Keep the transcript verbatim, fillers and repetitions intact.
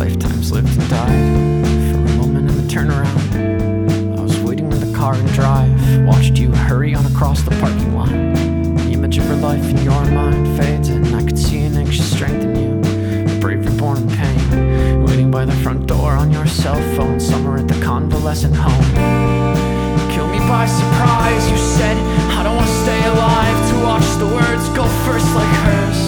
lifetimes lived and died. For a moment in the turnaround, I was waiting in the car and drive. Watched you hurry on across the parking lot. The image of her life in your mind fades, and I could see an anxious strength in you, a bravery born in pain. Waiting by the front door on your cell phone, somewhere at the convalescent home. Kill me by surprise, you said, I don't wanna stay alive to watch the words go first like hers.